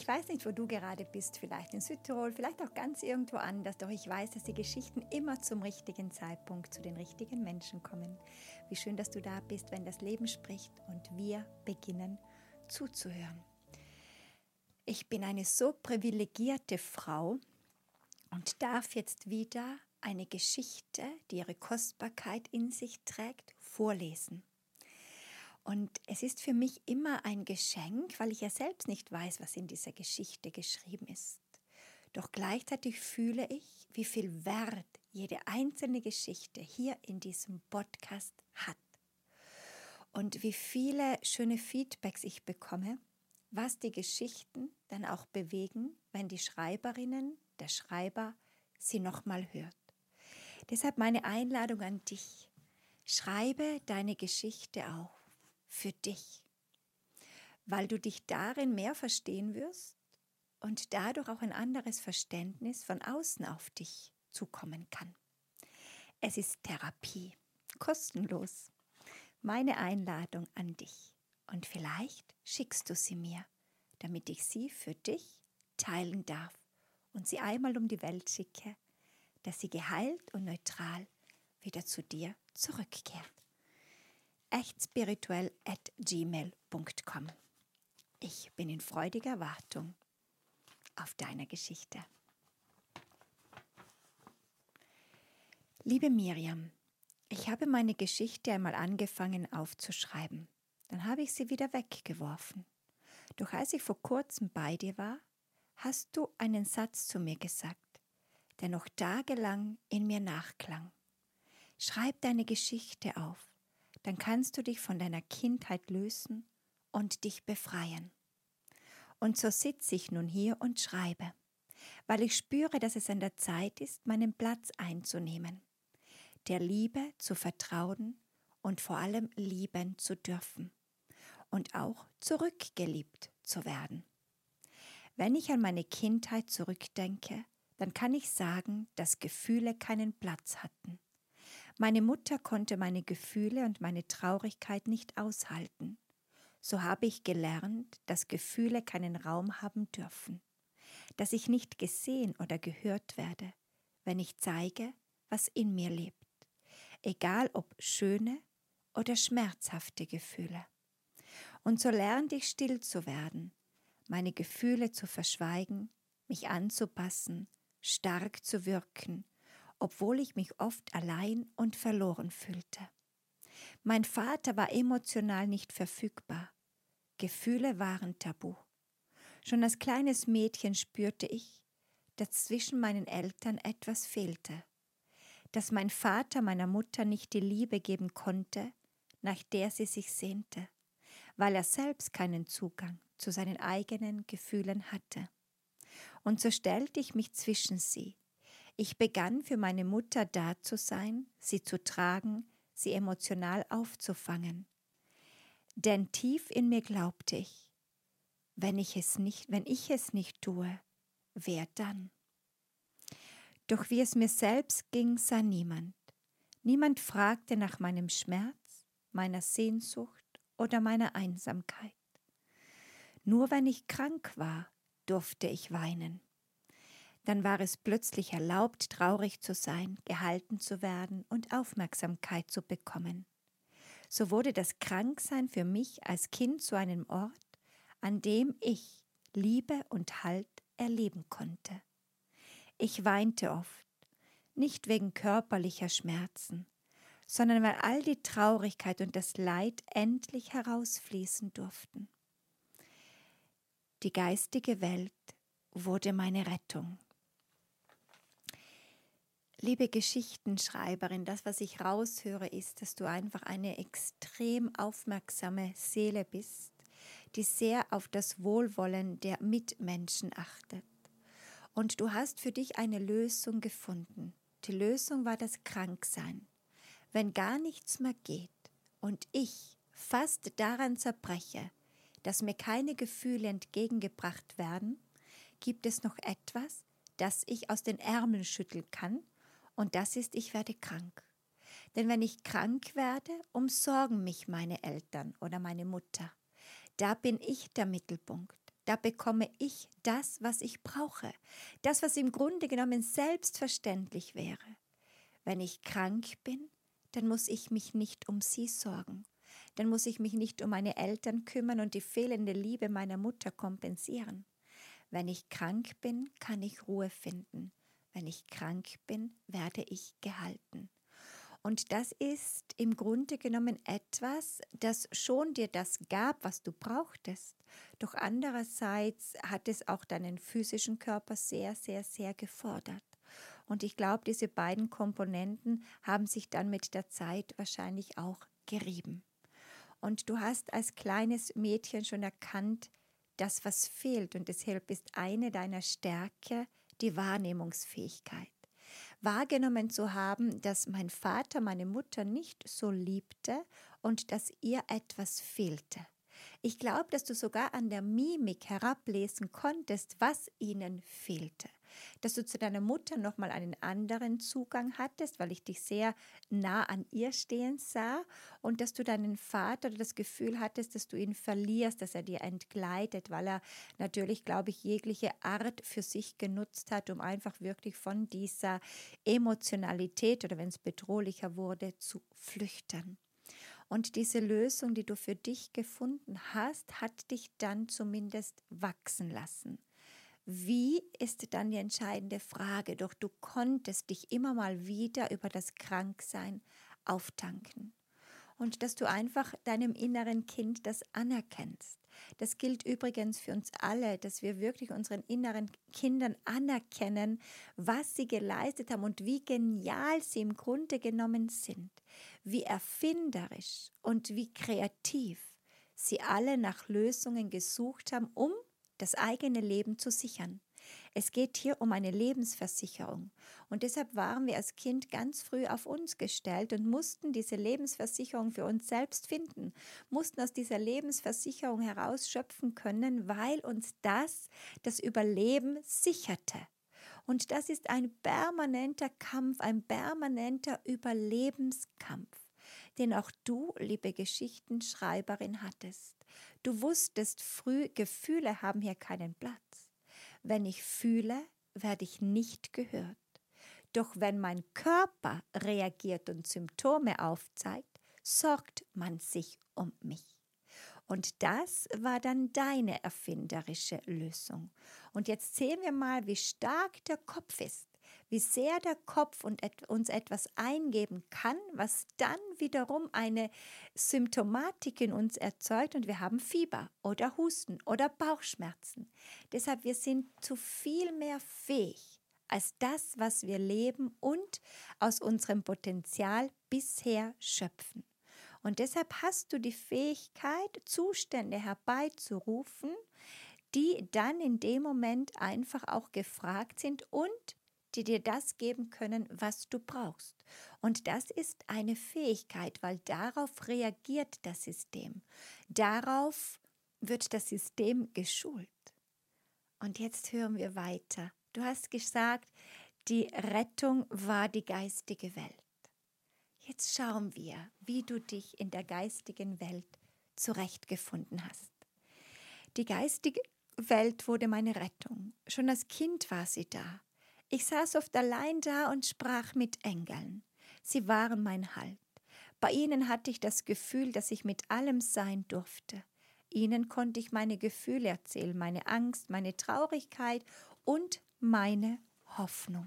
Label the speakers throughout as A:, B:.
A: Ich weiß nicht, wo du gerade bist, vielleicht in Südtirol, vielleicht auch ganz irgendwo anders, doch ich weiß, dass die Geschichten immer zum richtigen Zeitpunkt zu den richtigen Menschen kommen. Wie schön, dass du da bist, wenn das Leben spricht und wir beginnen zuzuhören. Ich bin eine so privilegierte Frau und darf jetzt wieder eine Geschichte, die ihre Kostbarkeit in sich trägt, vorlesen. Und es ist für mich immer ein Geschenk, weil ich ja selbst nicht weiß, was in dieser Geschichte geschrieben ist. Doch gleichzeitig fühle ich, wie viel Wert jede einzelne Geschichte hier in diesem Podcast hat. Und wie viele schöne Feedbacks ich bekomme, was die Geschichten dann auch bewegen, wenn die Schreiberinnen, der Schreiber sie nochmal hört. Deshalb meine Einladung an dich. Schreibe deine Geschichte auf. Für dich, weil du dich darin mehr verstehen wirst und dadurch auch ein anderes Verständnis von außen auf dich zukommen kann. Es ist Therapie, kostenlos. Meine Einladung an dich und vielleicht schickst du sie mir, damit ich sie für dich teilen darf und sie einmal um die Welt schicke, dass sie geheilt und neutral wieder zu dir zurückkehrt. echtspirituell@gmail.com. Ich bin in freudiger Wartung auf deine Geschichte. Liebe Miriam, ich habe meine Geschichte einmal angefangen aufzuschreiben. Dann habe ich sie wieder weggeworfen. Doch als ich vor kurzem bei dir war, hast du einen Satz zu mir gesagt, der noch tagelang in mir nachklang. Schreib deine Geschichte auf. Dann kannst du dich von deiner Kindheit lösen und dich befreien. Und so sitze ich nun hier und schreibe, weil ich spüre, dass es an der Zeit ist, meinen Platz einzunehmen, der Liebe zu vertrauen und vor allem lieben zu dürfen und auch zurückgeliebt zu werden. Wenn ich an meine Kindheit zurückdenke, dann kann ich sagen, dass Gefühle keinen Platz hatten. Meine Mutter konnte meine Gefühle und meine Traurigkeit nicht aushalten. So habe ich gelernt, dass Gefühle keinen Raum haben dürfen, dass ich nicht gesehen oder gehört werde, wenn ich zeige, was in mir lebt, egal ob schöne oder schmerzhafte Gefühle. Und so lernte ich still zu werden, meine Gefühle zu verschweigen, mich anzupassen, stark zu wirken, obwohl ich mich oft allein und verloren fühlte. Mein Vater war emotional nicht verfügbar. Gefühle waren tabu. Schon als kleines Mädchen spürte ich, dass zwischen meinen Eltern etwas fehlte, dass mein Vater meiner Mutter nicht die Liebe geben konnte, nach der sie sich sehnte, weil er selbst keinen Zugang zu seinen eigenen Gefühlen hatte. Und so stellte ich mich zwischen sie. Ich begann für meine Mutter da zu sein, sie zu tragen, sie emotional aufzufangen. Denn tief in mir glaubte ich, wenn ich es nicht tue, wer dann? Doch wie es mir selbst ging, sah niemand. Niemand fragte nach meinem Schmerz, meiner Sehnsucht oder meiner Einsamkeit. Nur wenn ich krank war, durfte ich weinen. Dann war es plötzlich erlaubt, traurig zu sein, gehalten zu werden und Aufmerksamkeit zu bekommen. So wurde das Kranksein für mich als Kind zu einem Ort, an dem ich Liebe und Halt erleben konnte. Ich weinte oft, nicht wegen körperlicher Schmerzen, sondern weil all die Traurigkeit und das Leid endlich herausfließen durften. Die geistige Welt wurde meine Rettung. Liebe Geschichtenschreiberin, das, was ich raushöre, ist, dass du einfach eine extrem aufmerksame Seele bist, die sehr auf das Wohlwollen der Mitmenschen achtet. Und du hast für dich eine Lösung gefunden. Die Lösung war das Kranksein. Wenn gar nichts mehr geht und ich fast daran zerbreche, dass mir keine Gefühle entgegengebracht werden, gibt es noch etwas, das ich aus den Ärmeln schütteln kann, und das ist, ich werde krank. Denn wenn ich krank werde, umsorgen mich meine Eltern oder meine Mutter. Da bin ich der Mittelpunkt. Da bekomme ich das, was ich brauche. Das, was im Grunde genommen selbstverständlich wäre. Wenn ich krank bin, dann muss ich mich nicht um sie sorgen. Dann muss ich mich nicht um meine Eltern kümmern und die fehlende Liebe meiner Mutter kompensieren. Wenn ich krank bin, kann ich Ruhe finden. Wenn ich krank bin, werde ich gehalten. Und das ist im Grunde genommen etwas, das schon dir das gab, was du brauchtest. Doch andererseits hat es auch deinen physischen Körper sehr, sehr, sehr gefordert. Und ich glaube, diese beiden Komponenten haben sich dann mit der Zeit wahrscheinlich auch gerieben. Und du hast als kleines Mädchen schon erkannt, das, was fehlt. Und deshalb ist eine deiner Stärke die Wahrnehmungsfähigkeit. Wahrgenommen zu haben, dass mein Vater meine Mutter nicht so liebte und dass ihr etwas fehlte. Ich glaube, dass du sogar an der Mimik herablesen konntest, was ihnen fehlte. Dass du zu deiner Mutter nochmal einen anderen Zugang hattest, weil ich dich sehr nah an ihr stehen sah und dass du deinen Vater das Gefühl hattest, dass du ihn verlierst, dass er dir entgleitet, weil er natürlich, glaube ich, jegliche Art für sich genutzt hat, um einfach wirklich von dieser Emotionalität oder wenn es bedrohlicher wurde, zu flüchten. Und diese Lösung, die du für dich gefunden hast, hat dich dann zumindest wachsen lassen. Wie ist dann die entscheidende Frage? Doch du konntest dich immer mal wieder über das Kranksein auftanken. Und dass du einfach deinem inneren Kind das anerkennst. Das gilt übrigens für uns alle, dass wir wirklich unseren inneren Kindern anerkennen, was sie geleistet haben und wie genial sie im Grunde genommen sind, wie erfinderisch und wie kreativ sie alle nach Lösungen gesucht haben, um das eigene Leben zu sichern. Es geht hier um eine Lebensversicherung und deshalb waren wir als Kind ganz früh auf uns gestellt und mussten diese Lebensversicherung für uns selbst finden, mussten aus dieser Lebensversicherung herausschöpfen können, weil uns das Überleben sicherte. Und das ist ein permanenter Kampf, ein permanenter Überlebenskampf, den auch du, liebe Geschichtenschreiberin, hattest. Du wusstest früh, Gefühle haben hier keinen Platz. Wenn ich fühle, werde ich nicht gehört. Doch wenn mein Körper reagiert und Symptome aufzeigt, sorgt man sich um mich. Und das war dann deine erfinderische Lösung. Und jetzt sehen wir mal, wie stark der Kopf ist, wie sehr der Kopf uns etwas eingeben kann, was dann wiederum eine Symptomatik in uns erzeugt und wir haben Fieber oder Husten oder Bauchschmerzen. Deshalb, wir sind zu viel mehr fähig als das, was wir leben und aus unserem Potenzial bisher schöpfen. Und deshalb hast du die Fähigkeit, Zustände herbeizurufen, die dann in dem Moment einfach auch gefragt sind und die dir das geben können, was du brauchst. Und das ist eine Fähigkeit, weil darauf reagiert das System. Darauf wird das System geschult. Und jetzt hören wir weiter. Du hast gesagt, die Rettung war die geistige Welt. Jetzt schauen wir, wie du dich in der geistigen Welt zurechtgefunden hast. Die geistige Welt wurde meine Rettung. Schon als Kind war sie da. Ich saß oft allein da und sprach mit Engeln. Sie waren mein Halt. Bei ihnen hatte ich das Gefühl, dass ich mit allem sein durfte. Ihnen konnte ich meine Gefühle erzählen, meine Angst, meine Traurigkeit und meine Hoffnung.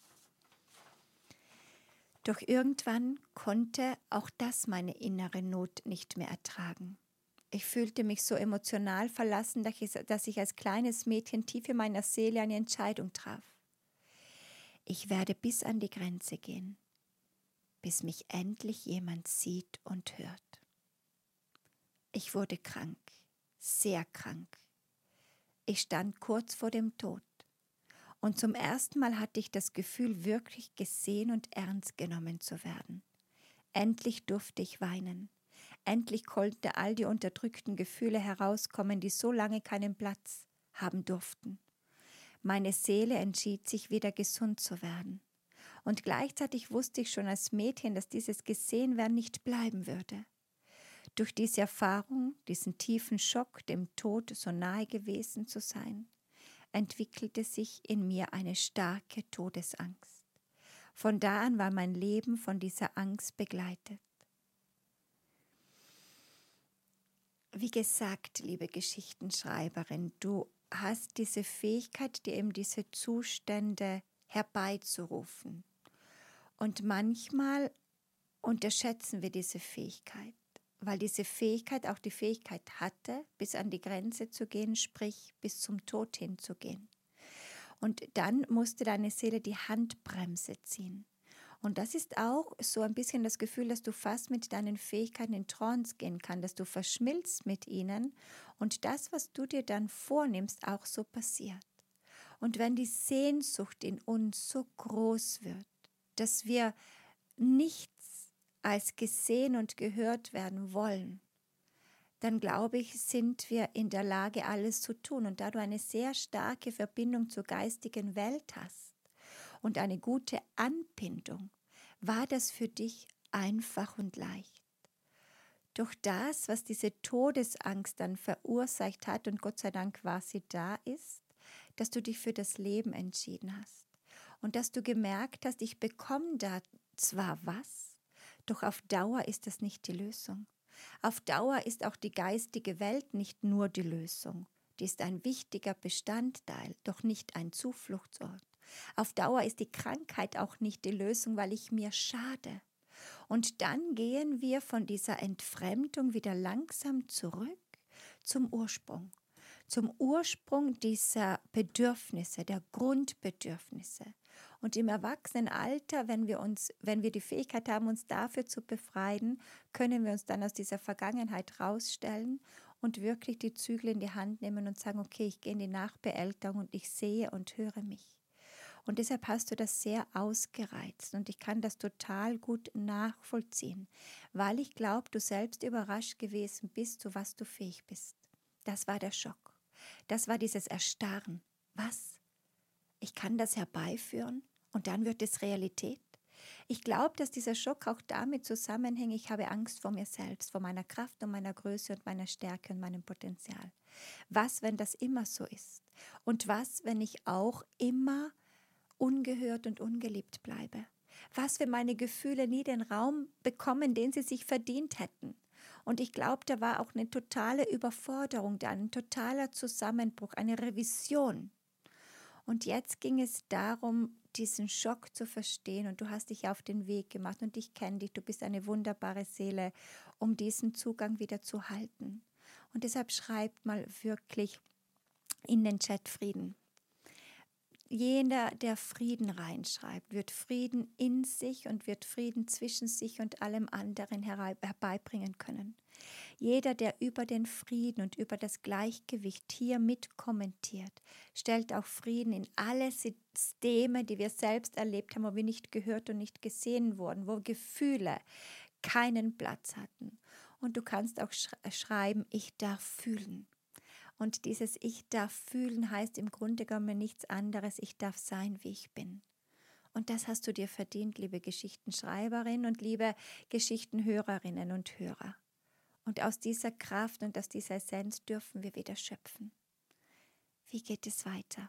A: Doch irgendwann konnte auch das meine innere Not nicht mehr ertragen. Ich fühlte mich so emotional verlassen, dass ich als kleines Mädchen tief in meiner Seele eine Entscheidung traf. Ich werde bis an die Grenze gehen, bis mich endlich jemand sieht und hört. Ich wurde krank, sehr krank. Ich stand kurz vor dem Tod. Und zum ersten Mal hatte ich das Gefühl, wirklich gesehen und ernst genommen zu werden. Endlich durfte ich weinen. Endlich konnten all die unterdrückten Gefühle herauskommen, die so lange keinen Platz haben durften. Meine Seele entschied sich, wieder gesund zu werden. Und gleichzeitig wusste ich schon als Mädchen, dass dieses Gesehenwerden nicht bleiben würde. Durch diese Erfahrung, diesen tiefen Schock, dem Tod so nahe gewesen zu sein, entwickelte sich in mir eine starke Todesangst. Von da an war mein Leben von dieser Angst begleitet. Wie gesagt, liebe Geschichtenschreiberin, du hast diese Fähigkeit, dir eben diese Zustände herbeizurufen. Und manchmal unterschätzen wir diese Fähigkeit, weil diese Fähigkeit auch die Fähigkeit hatte, bis an die Grenze zu gehen, sprich bis zum Tod hinzugehen. Und dann musste deine Seele die Handbremse ziehen. Und das ist auch so ein bisschen das Gefühl, dass du fast mit deinen Fähigkeiten in Trance gehen kannst, dass du verschmilzt mit ihnen und das, was du dir dann vornimmst, auch so passiert. Und wenn die Sehnsucht in uns so groß wird, dass wir nichts als gesehen und gehört werden wollen, dann glaube ich, sind wir in der Lage, alles zu tun. Und da du eine sehr starke Verbindung zur geistigen Welt hast und eine gute Anbindung, war das für dich einfach und leicht. Doch das, was diese Todesangst dann verursacht hat, und Gott sei Dank war sie da, ist, dass du dich für das Leben entschieden hast. Und dass du gemerkt hast, ich bekomme da zwar was, doch auf Dauer ist das nicht die Lösung. Auf Dauer ist auch die geistige Welt nicht nur die Lösung. Die ist ein wichtiger Bestandteil, doch nicht ein Zufluchtsort. Auf Dauer ist die Krankheit auch nicht die Lösung, weil ich mir schade. Und dann gehen wir von dieser Entfremdung wieder langsam zurück zum Ursprung. Zum Ursprung dieser Bedürfnisse, der Grundbedürfnisse. Und im Erwachsenenalter, wenn wir die Fähigkeit haben, uns dafür zu befreien, können wir uns dann aus dieser Vergangenheit rausstellen und wirklich die Zügel in die Hand nehmen und sagen, okay, ich gehe in die Nachbeelterung und ich sehe und höre mich. Und deshalb hast du das sehr ausgereizt und ich kann das total gut nachvollziehen, weil ich glaube, du selbst überrascht gewesen bist, zu was du fähig bist. Das war der Schock. Das war dieses Erstarren. Was? Ich kann das herbeiführen und dann wird es Realität? Ich glaube, dass dieser Schock auch damit zusammenhängt, ich habe Angst vor mir selbst, vor meiner Kraft und meiner Größe und meiner Stärke und meinem Potenzial. Was, wenn das immer so ist? Und was, wenn ich auch immer ungehört und ungeliebt bleibe? Was, wenn meine Gefühle nie den Raum bekommen, den sie sich verdient hätten? Und ich glaube, da war auch eine totale Überforderung da, ein totaler Zusammenbruch, eine Revision. Und jetzt ging es darum, diesen Schock zu verstehen und du hast dich auf den Weg gemacht und ich kenne dich, du bist eine wunderbare Seele, um diesen Zugang wieder zu halten. Und deshalb schreibt mal wirklich in den Chat Frieden. Jeder, der Frieden reinschreibt, wird Frieden in sich und wird Frieden zwischen sich und allem anderen herbeibringen können. Jeder, der über den Frieden und über das Gleichgewicht hier mitkommentiert, stellt auch Frieden in alle Systeme, die wir selbst erlebt haben, wo wir nicht gehört und nicht gesehen wurden, wo Gefühle keinen Platz hatten. Und du kannst auch schreiben, ich darf fühlen. Und dieses Ich darf fühlen heißt im Grunde genommen nichts anderes, ich darf sein, wie ich bin. Und das hast du dir verdient, liebe Geschichtenschreiberin und liebe Geschichtenhörerinnen und Hörer. Und aus dieser Kraft und aus dieser Essenz dürfen wir wieder schöpfen. Wie geht es weiter?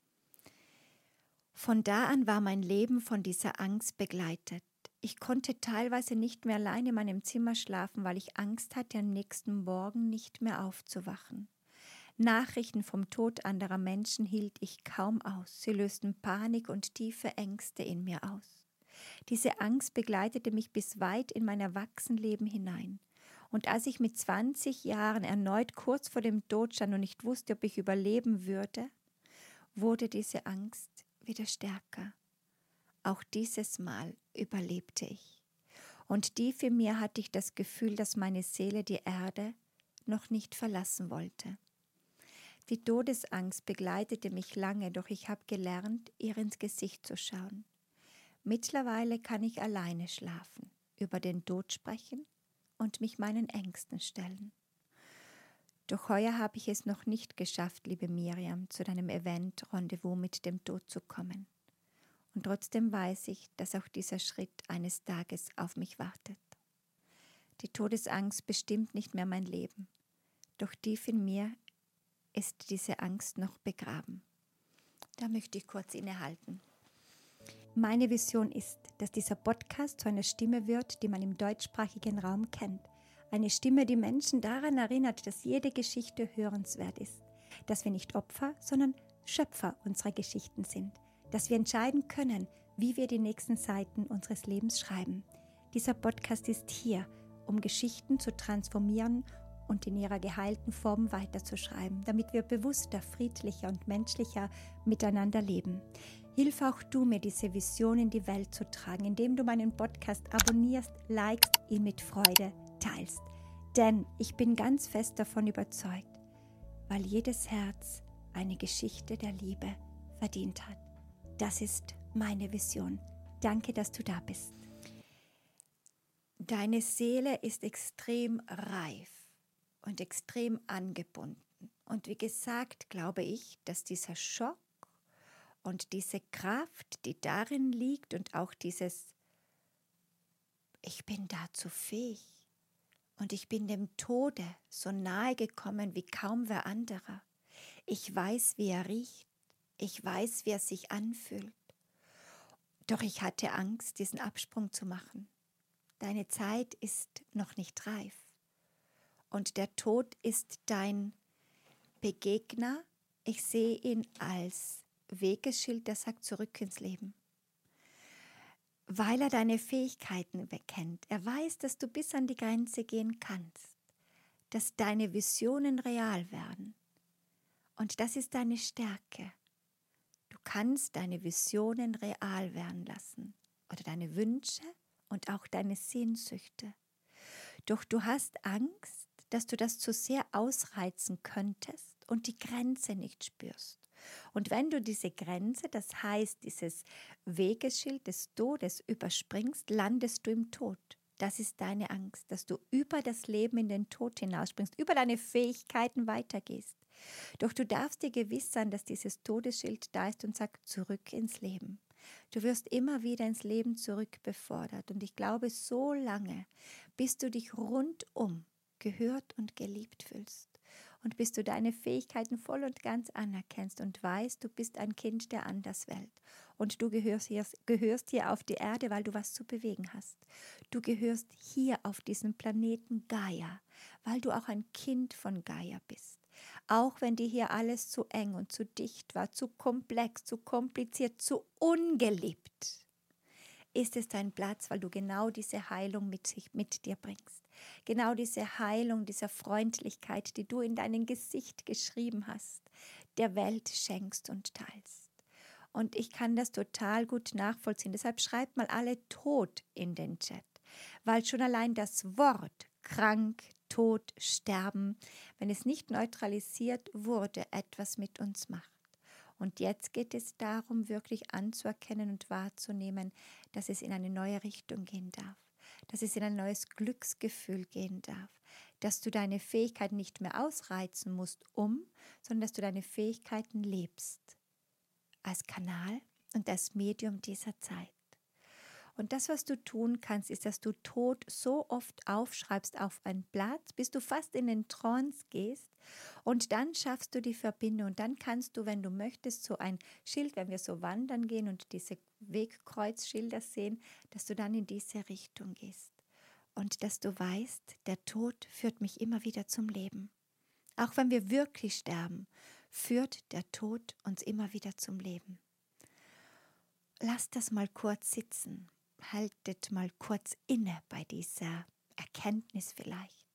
A: Von da an war mein Leben von dieser Angst begleitet. Ich konnte teilweise nicht mehr allein in meinem Zimmer schlafen, weil ich Angst hatte, am nächsten Morgen nicht mehr aufzuwachen. Nachrichten vom Tod anderer Menschen hielt ich kaum aus. Sie lösten Panik und tiefe Ängste in mir aus. Diese Angst begleitete mich bis weit in mein Erwachsenenleben hinein. Und als ich mit 20 Jahren erneut kurz vor dem Tod stand und nicht wusste, ob ich überleben würde, wurde diese Angst wieder stärker. Auch dieses Mal überlebte ich. Und tief in mir hatte ich das Gefühl, dass meine Seele die Erde noch nicht verlassen wollte. Die Todesangst begleitete mich lange, doch ich habe gelernt, ihr ins Gesicht zu schauen. Mittlerweile kann ich alleine schlafen, über den Tod sprechen und mich meinen Ängsten stellen. Doch heuer habe ich es noch nicht geschafft, liebe Miriam, zu deinem Event Rendezvous mit dem Tod zu kommen. Und trotzdem weiß ich, dass auch dieser Schritt eines Tages auf mich wartet. Die Todesangst bestimmt nicht mehr mein Leben. Doch tief in mir ist diese Angst noch begraben. Da möchte ich kurz innehalten. Meine Vision ist, dass dieser Podcast zu einer Stimme wird, die man im deutschsprachigen Raum kennt. Eine Stimme, die Menschen daran erinnert, dass jede Geschichte hörenswert ist. Dass wir nicht Opfer, sondern Schöpfer unserer Geschichten sind. Dass wir entscheiden können, wie wir die nächsten Seiten unseres Lebens schreiben. Dieser Podcast ist hier, um Geschichten zu transformieren und in ihrer geheilten Form weiterzuschreiben, damit wir bewusster, friedlicher und menschlicher miteinander leben. Hilf auch du mir, diese Vision in die Welt zu tragen, indem du meinen Podcast abonnierst, likest, ihn mit Freude teilst. Denn ich bin ganz fest davon überzeugt, weil jedes Herz eine Geschichte der Liebe verdient hat. Das ist meine Vision. Danke, dass du da bist. Deine Seele ist extrem reif und extrem angebunden. Und wie gesagt, glaube ich, dass dieser Schock und diese Kraft, die darin liegt und auch dieses Ich bin dazu fähig und ich bin dem Tode so nahe gekommen wie kaum wer anderer. Ich weiß, wie er riecht. Ich weiß, wie er sich anfühlt. Doch ich hatte Angst, diesen Absprung zu machen. Deine Zeit ist noch nicht reif. Und der Tod ist dein Begegner. Ich sehe ihn als Wegeschild, der sagt, zurück ins Leben. Weil er deine Fähigkeiten kennt. Er weiß, dass du bis an die Grenze gehen kannst. Dass deine Visionen real werden. Und das ist deine Stärke. Du kannst deine Visionen real werden lassen. Oder deine Wünsche und auch deine Sehnsüchte. Doch du hast Angst, dass du das zu sehr ausreizen könntest und die Grenze nicht spürst. Und wenn du diese Grenze, das heißt dieses Wegeschild des Todes überspringst, landest du im Tod. Das ist deine Angst, dass du über das Leben in den Tod hinausspringst, über deine Fähigkeiten weitergehst. Doch du darfst dir gewiss sein, dass dieses Todesschild da ist und sagt, zurück ins Leben. Du wirst immer wieder ins Leben zurück befördert. Und ich glaube, so lange, bis du dich rundum gehört und geliebt fühlst. Und bis du deine Fähigkeiten voll und ganz anerkennst und weißt, du bist ein Kind der Anderswelt. Und du gehörst hier auf die Erde, weil du was zu bewegen hast. Du gehörst hier auf diesem Planeten Gaia, weil du auch ein Kind von Gaia bist. Auch wenn dir hier alles zu eng und zu dicht war, zu komplex, zu kompliziert, zu ungeliebt, ist es dein Platz, weil du genau diese Heilung mit dir bringst. Genau diese Heilung, diese Freundlichkeit, die du in deinem Gesicht geschrieben hast, der Welt schenkst und teilst. Und ich kann das total gut nachvollziehen. Deshalb schreibt mal alle Tod in den Chat, weil schon allein das Wort krank, Tod, Sterben, wenn es nicht neutralisiert wurde, etwas mit uns macht. Und jetzt geht es darum, wirklich anzuerkennen und wahrzunehmen, dass es in eine neue Richtung gehen darf, dass es in ein neues Glücksgefühl gehen darf, dass du deine Fähigkeiten nicht mehr ausreizen musst, sondern dass du deine Fähigkeiten lebst als Kanal und als Medium dieser Zeit. Und das, was du tun kannst, ist, dass du Tod so oft aufschreibst auf einen Blatt, bis du fast in den Trance gehst und dann schaffst du die Verbindung. Und dann kannst du, wenn du möchtest, so ein Schild, wenn wir so wandern gehen und diese Wegkreuzschilder sehen, dass du dann in diese Richtung gehst. Und dass du weißt, der Tod führt mich immer wieder zum Leben. Auch wenn wir wirklich sterben, führt der Tod uns immer wieder zum Leben. Lass das mal kurz sitzen. Haltet mal kurz inne bei dieser Erkenntnis vielleicht.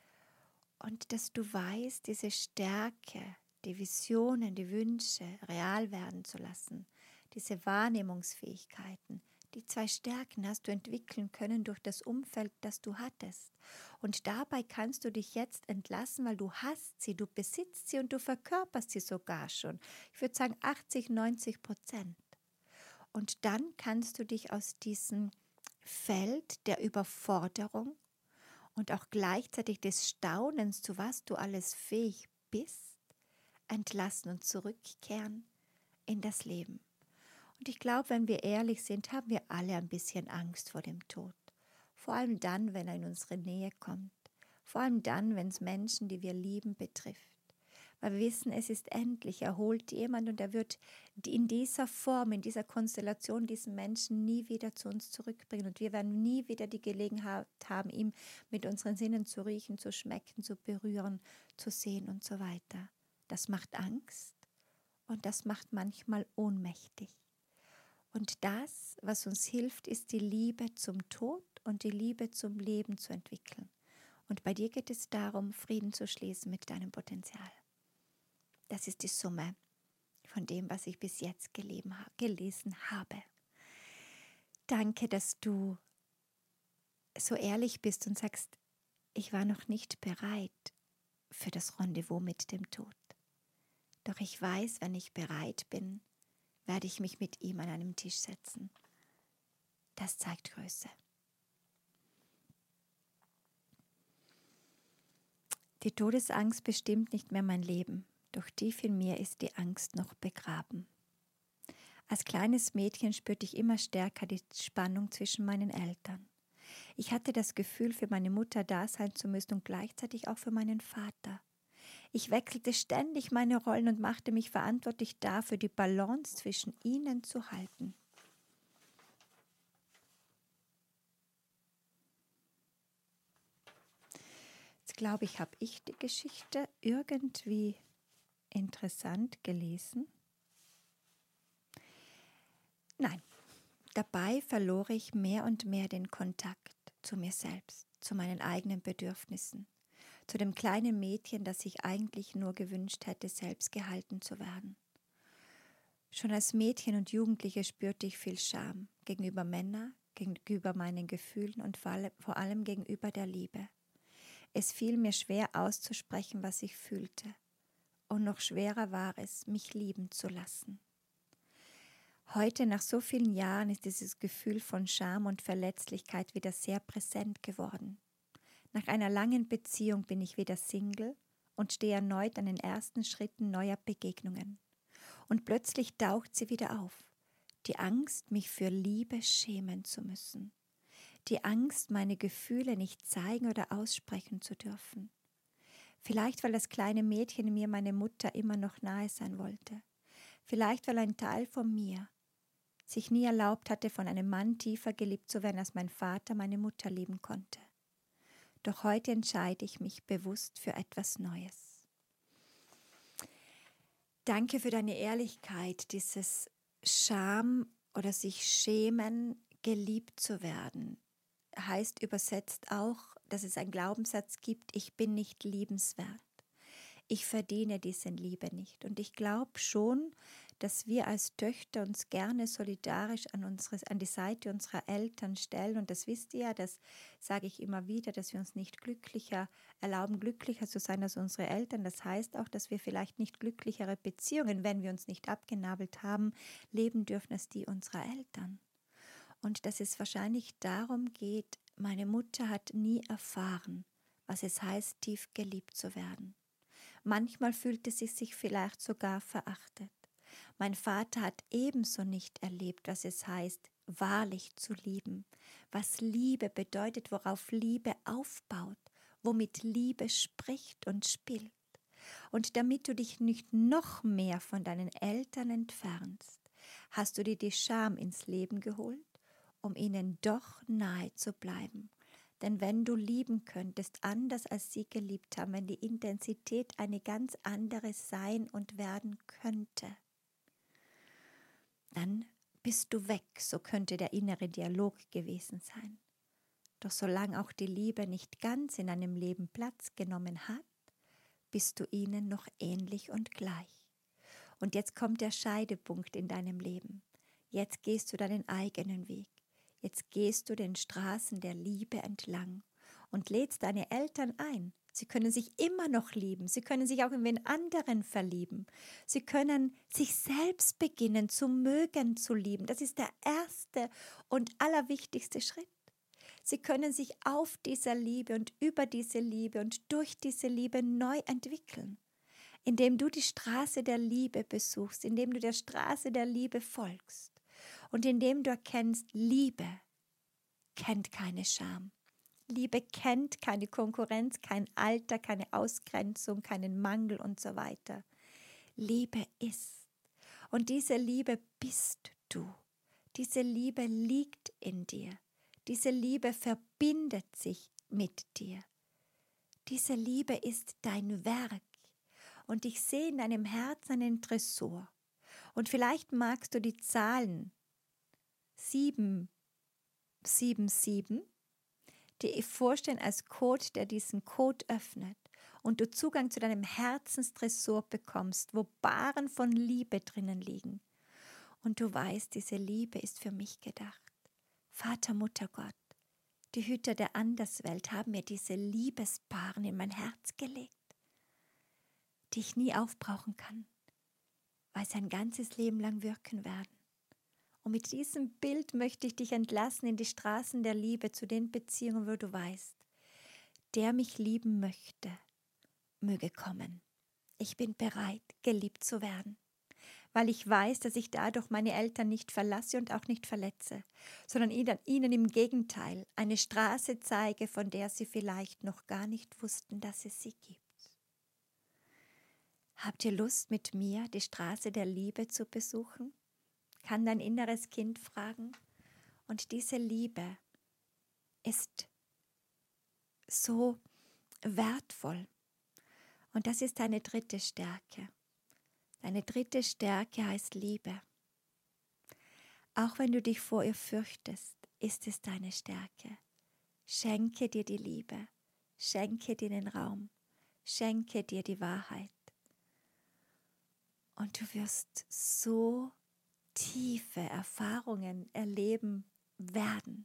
A: Und dass du weißt, diese Stärke, die Visionen, die Wünsche real werden zu lassen, diese Wahrnehmungsfähigkeiten, die zwei Stärken hast du entwickeln können durch das Umfeld, das du hattest. Und dabei kannst du dich jetzt entlassen, weil du hast sie, du besitzt sie und du verkörperst sie sogar schon. Ich würde sagen 80-90%. Und dann kannst du dich aus diesem Feld der Überforderung und auch gleichzeitig des Staunens, zu was du alles fähig bist, entlassen und zurückkehren in das Leben. Und ich glaube, wenn wir ehrlich sind, haben wir alle ein bisschen Angst vor dem Tod. Vor allem dann, wenn er in unsere Nähe kommt. Vor allem dann, wenn es Menschen, die wir lieben, betrifft. Weil wir wissen, es ist endlich, er holt jemand und er wird in dieser Form, in dieser Konstellation diesen Menschen nie wieder zu uns zurückbringen. Und wir werden nie wieder die Gelegenheit haben, ihm mit unseren Sinnen zu riechen, zu schmecken, zu berühren, zu sehen und so weiter. Das macht Angst und das macht manchmal ohnmächtig. Und das, was uns hilft, ist die Liebe zum Tod und die Liebe zum Leben zu entwickeln. Und bei dir geht es darum, Frieden zu schließen mit deinem Potenzial. Das ist die Summe von dem, was ich bis jetzt gelesen habe. Danke, dass du so ehrlich bist und sagst, ich war noch nicht bereit für das Rendezvous mit dem Tod. Doch ich weiß, wenn ich bereit bin, werde ich mich mit ihm an einem Tisch setzen. Das zeigt Größe. Die Todesangst bestimmt nicht mehr mein Leben, doch tief in mir ist die Angst noch begraben. Als kleines Mädchen spürte ich immer stärker die Spannung zwischen meinen Eltern. Ich hatte das Gefühl, für meine Mutter da sein zu müssen und gleichzeitig auch für meinen Vater. Ich wechselte ständig meine Rollen und machte mich verantwortlich dafür, die Balance zwischen ihnen zu halten. Jetzt glaube ich, habe ich die Geschichte irgendwie interessant gelesen. Nein, dabei verlor ich mehr und mehr den Kontakt zu mir selbst, zu meinen eigenen Bedürfnissen, zu dem kleinen Mädchen, das ich eigentlich nur gewünscht hätte, selbst gehalten zu werden. Schon als Mädchen und Jugendliche spürte ich viel Scham gegenüber Männern, gegenüber meinen Gefühlen und vor allem gegenüber der Liebe. Es fiel mir schwer auszusprechen, was ich fühlte. Und noch schwerer war es, mich lieben zu lassen. Heute, nach so vielen Jahren, ist dieses Gefühl von Scham und Verletzlichkeit wieder sehr präsent geworden. Nach einer langen Beziehung bin ich wieder Single und stehe erneut an den ersten Schritten neuer Begegnungen. Und plötzlich taucht sie wieder auf. Die Angst, mich für Liebe schämen zu müssen. Die Angst, meine Gefühle nicht zeigen oder aussprechen zu dürfen. Vielleicht, weil das kleine Mädchen in mir meine Mutter immer noch nahe sein wollte. Vielleicht, weil ein Teil von mir sich nie erlaubt hatte, von einem Mann tiefer geliebt zu werden, als mein Vater meine Mutter lieben konnte. Doch heute entscheide ich mich bewusst für etwas Neues. Danke für deine Ehrlichkeit, dieses Scham oder sich schämen, geliebt zu werden. Heißt übersetzt auch, dass es einen Glaubenssatz gibt, ich bin nicht liebenswert. Ich verdiene diese Liebe nicht. Und ich glaube schon, dass wir als Töchter uns gerne solidarisch an die Seite unserer Eltern stellen. Und das wisst ihr ja, das sage ich immer wieder, dass wir uns nicht erlauben, glücklicher zu sein als unsere Eltern. Das heißt auch, dass wir vielleicht nicht glücklichere Beziehungen, wenn wir uns nicht abgenabelt haben, leben dürfen als die unserer Eltern. Und dass es wahrscheinlich darum geht, meine Mutter hat nie erfahren, was es heißt, tief geliebt zu werden. Manchmal fühlte sie sich vielleicht sogar verachtet. Mein Vater hat ebenso nicht erlebt, was es heißt, wahrlich zu lieben, was Liebe bedeutet, worauf Liebe aufbaut, womit Liebe spricht und spielt. Und damit du dich nicht noch mehr von deinen Eltern entfernst, hast du dir die Scham ins Leben geholt, um ihnen doch nahe zu bleiben. Denn wenn du lieben könntest, anders als sie geliebt haben, wenn die Intensität eine ganz andere sein und werden könnte, dann bist du weg, so könnte der innere Dialog gewesen sein. Doch solange auch die Liebe nicht ganz in deinem Leben Platz genommen hat, bist du ihnen noch ähnlich und gleich. Und jetzt kommt der Scheidepunkt in deinem Leben. Jetzt gehst du deinen eigenen Weg. Jetzt gehst du den Straßen der Liebe entlang und lädst deine Eltern ein. Sie können sich immer noch lieben. Sie können sich auch in wen anderen verlieben. Sie können sich selbst beginnen zu mögen, zu lieben. Das ist der erste und allerwichtigste Schritt. Sie können sich auf dieser Liebe und über diese Liebe und durch diese Liebe neu entwickeln, indem du die Straße der Liebe besuchst, indem du der Straße der Liebe folgst und indem du erkennst, Liebe kennt keine Scham. Liebe kennt keine Konkurrenz, kein Alter, keine Ausgrenzung, keinen Mangel und so weiter. Liebe ist. Und diese Liebe bist du. Diese Liebe liegt in dir. Diese Liebe verbindet sich mit dir. Diese Liebe ist dein Werk. Und ich sehe in deinem Herzen einen Tresor. Und vielleicht magst du die Zahlen 777 dir vorstellen als Code, der diesen Code öffnet und du Zugang zu deinem Herzenstresor bekommst, wo Baren von Liebe drinnen liegen. Und du weißt, diese Liebe ist für mich gedacht. Vater, Mutter, Gott, die Hüter der Anderswelt haben mir diese Liebesbaren in mein Herz gelegt, die ich nie aufbrauchen kann, weil sie ein ganzes Leben lang wirken werden. Und mit diesem Bild möchte ich dich entlassen in die Straßen der Liebe zu den Beziehungen, wo du weißt, der mich lieben möchte, möge kommen. Ich bin bereit, geliebt zu werden, weil ich weiß, dass ich dadurch meine Eltern nicht verlasse und auch nicht verletze, sondern ihnen im Gegenteil eine Straße zeige, von der sie vielleicht noch gar nicht wussten, dass es sie gibt. Habt ihr Lust, mit mir die Straße der Liebe zu besuchen? Kann dein inneres Kind fragen. Und diese Liebe ist so wertvoll. Und das ist deine dritte Stärke. Deine dritte Stärke heißt Liebe. Auch wenn du dich vor ihr fürchtest, ist es deine Stärke. Schenke dir die Liebe. Schenke dir den Raum. Schenke dir die Wahrheit. Und du wirst so tiefe Erfahrungen erleben werden,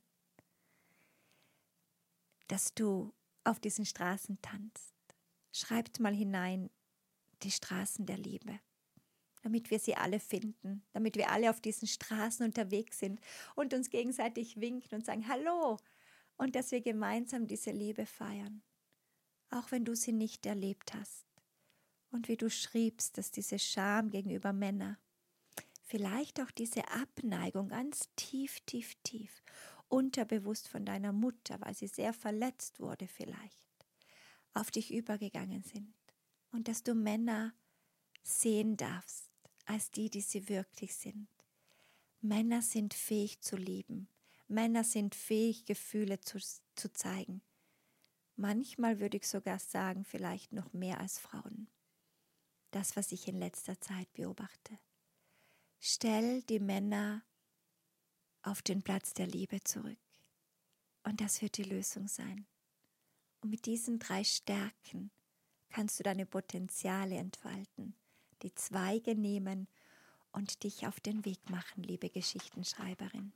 A: dass du auf diesen Straßen tanzt. Schreibt mal hinein die Straßen der Liebe, damit wir sie alle finden, damit wir alle auf diesen Straßen unterwegs sind und uns gegenseitig winken und sagen Hallo und dass wir gemeinsam diese Liebe feiern, auch wenn du sie nicht erlebt hast. Und wie du schriebst, dass diese Scham gegenüber Männern, vielleicht auch diese Abneigung ganz tief, tief, tief, unterbewusst von deiner Mutter, weil sie sehr verletzt wurde vielleicht, auf dich übergegangen sind. Und dass du Männer sehen darfst, als die sie wirklich sind. Männer sind fähig zu lieben. Männer sind fähig, Gefühle zu zeigen. Manchmal würde ich sogar sagen, vielleicht noch mehr als Frauen. Das, was ich in letzter Zeit beobachte. Stell die Männer auf den Platz der Liebe zurück. Und das wird die Lösung sein. Und mit diesen 3 Stärken kannst du deine Potenziale entfalten, die Zweige nehmen und dich auf den Weg machen, liebe Geschichtenschreiberin.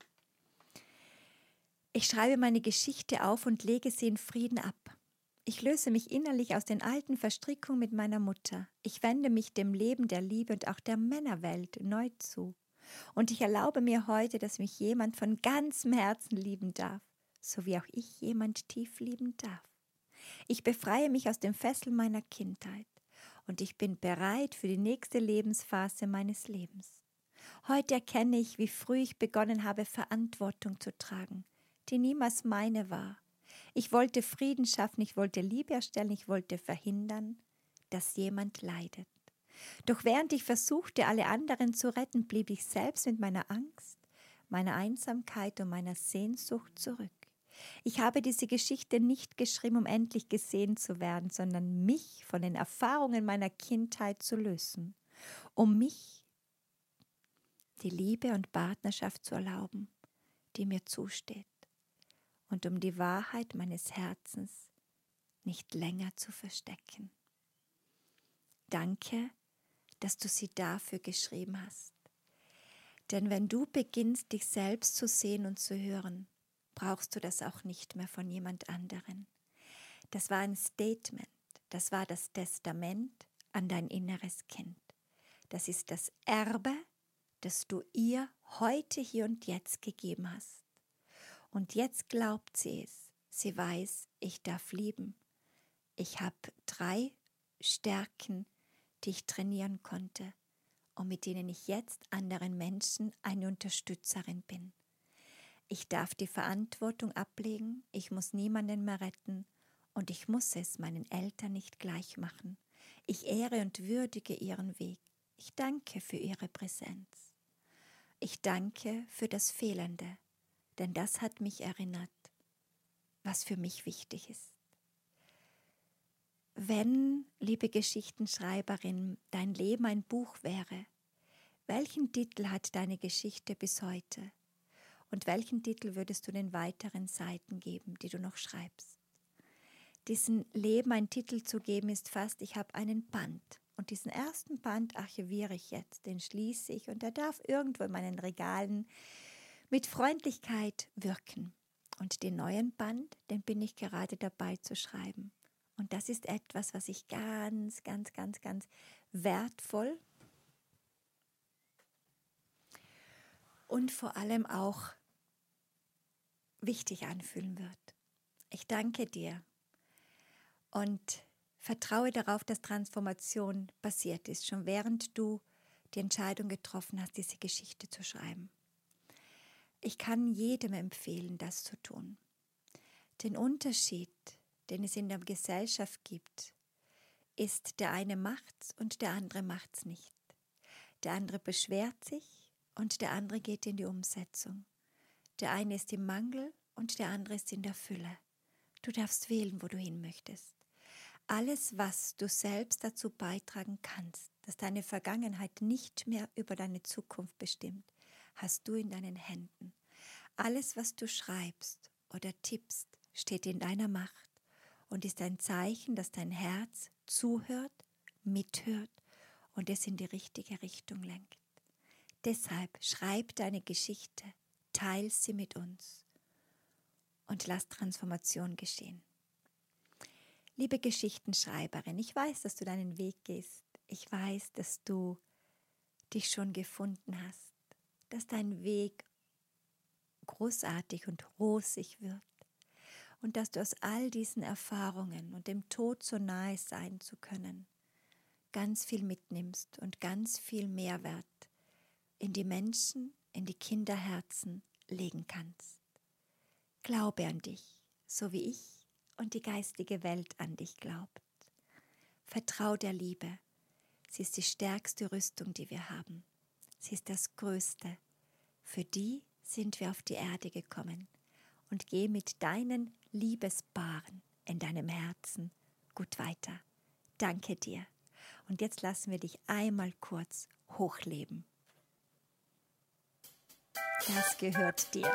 A: Ich schreibe meine Geschichte auf und lege sie in Frieden ab. Ich löse mich innerlich aus den alten Verstrickungen mit meiner Mutter. Ich wende mich dem Leben der Liebe und auch der Männerwelt neu zu. Und ich erlaube mir heute, dass mich jemand von ganzem Herzen lieben darf, so wie auch ich jemand tief lieben darf. Ich befreie mich aus den Fesseln meiner Kindheit und ich bin bereit für die nächste Lebensphase meines Lebens. Heute erkenne ich, wie früh ich begonnen habe, Verantwortung zu tragen, die niemals meine war. Ich wollte Frieden schaffen, ich wollte Liebe erstellen, ich wollte verhindern, dass jemand leidet. Doch während ich versuchte, alle anderen zu retten, blieb ich selbst mit meiner Angst, meiner Einsamkeit und meiner Sehnsucht zurück. Ich habe diese Geschichte nicht geschrieben, um endlich gesehen zu werden, sondern mich von den Erfahrungen meiner Kindheit zu lösen, um mich die Liebe und Partnerschaft zu erlauben, die mir zusteht, und um die Wahrheit meines Herzens nicht länger zu verstecken. Danke, dass du sie dafür geschrieben hast. Denn wenn du beginnst, dich selbst zu sehen und zu hören, brauchst du das auch nicht mehr von jemand anderen. Das war ein Statement, das war das Testament an dein inneres Kind. Das ist das Erbe, das du ihr heute, hier und jetzt gegeben hast. Und jetzt glaubt sie es. Sie weiß, ich darf lieben. Ich habe 3 Stärken, die ich trainieren konnte und mit denen ich jetzt anderen Menschen eine Unterstützerin bin. Ich darf die Verantwortung ablegen, ich muss niemanden mehr retten und ich muss es meinen Eltern nicht gleich machen. Ich ehre und würdige ihren Weg. Ich danke für ihre Präsenz. Ich danke für das Fehlende, denn das hat mich erinnert, was für mich wichtig ist. Wenn, liebe Geschichtenschreiberin, dein Leben ein Buch wäre, welchen Titel hat deine Geschichte bis heute? Und welchen Titel würdest du den weiteren Seiten geben, die du noch schreibst? Diesem Leben einen Titel zu geben, ist fast, ich habe einen Band. Und diesen ersten Band archiviere ich jetzt, den schließe ich und er darf irgendwo in meinen Regalen mit Freundlichkeit wirken. Und den neuen Band, den bin ich gerade dabei zu schreiben. Und das ist etwas, was ich ganz, ganz, ganz, ganz wertvoll und vor allem auch wichtig anfühlen wird. Ich danke dir und vertraue darauf, dass Transformation passiert ist, schon während du die Entscheidung getroffen hast, diese Geschichte zu schreiben. Ich kann jedem empfehlen, das zu tun. Den Unterschied, den es in der Gesellschaft gibt, ist, der eine macht's und der andere macht's nicht. Der andere beschwert sich und der andere geht in die Umsetzung. Der eine ist im Mangel und der andere ist in der Fülle. Du darfst wählen, wo du hin möchtest. Alles, was du selbst dazu beitragen kannst, dass deine Vergangenheit nicht mehr über deine Zukunft bestimmt, hast du in deinen Händen. Alles, was du schreibst oder tippst, steht in deiner Macht und ist ein Zeichen, dass dein Herz zuhört, mithört und es in die richtige Richtung lenkt. Deshalb schreib deine Geschichte, teil sie mit uns und lass Transformation geschehen. Liebe Geschichtenschreiberin, ich weiß, dass du deinen Weg gehst. Ich weiß, dass du dich schon gefunden hast, dass dein Weg großartig und rosig wird und dass du aus all diesen Erfahrungen und dem Tod so nahe sein zu können, ganz viel mitnimmst und ganz viel Mehrwert in die Menschen, in die Kinderherzen legen kannst. Glaube an dich, so wie ich und die geistige Welt an dich glaubt. Vertrau der Liebe. Sie ist die stärkste Rüstung, die wir haben. Sie ist das Größte. Für die sind wir auf die Erde gekommen. Und geh mit deinen Liebespaaren in deinem Herzen gut weiter. Danke dir. Und jetzt lassen wir dich einmal kurz hochleben. Das gehört dir.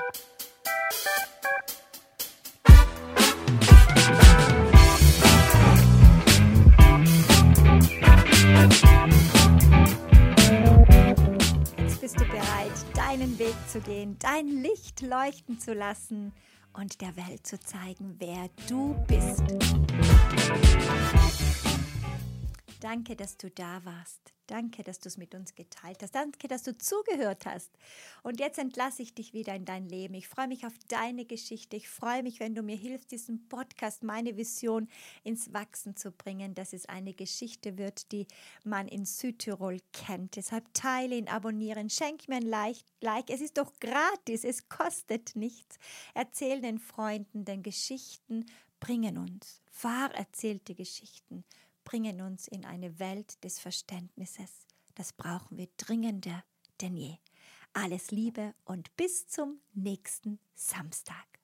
A: Jetzt bist du bereit, deinen Weg zu gehen, dein Licht leuchten zu lassen und der Welt zu zeigen, wer du bist. Danke, dass du da warst. Danke, dass du es mit uns geteilt hast. Danke, dass du zugehört hast. Und jetzt entlasse ich dich wieder in dein Leben. Ich freue mich auf deine Geschichte. Ich freue mich, wenn du mir hilfst, diesen Podcast, meine Vision ins Wachsen zu bringen, dass es eine Geschichte wird, die man in Südtirol kennt. Deshalb teile ihn, abonnieren, schenk mir ein Like. Es ist doch gratis, es kostet nichts. Erzähl den Freunden, denn Geschichten bringen uns. Wahr erzählte Geschichten bringen uns in eine Welt des Verständnisses. Das brauchen wir dringender denn je. Alles Liebe und bis zum nächsten Samstag.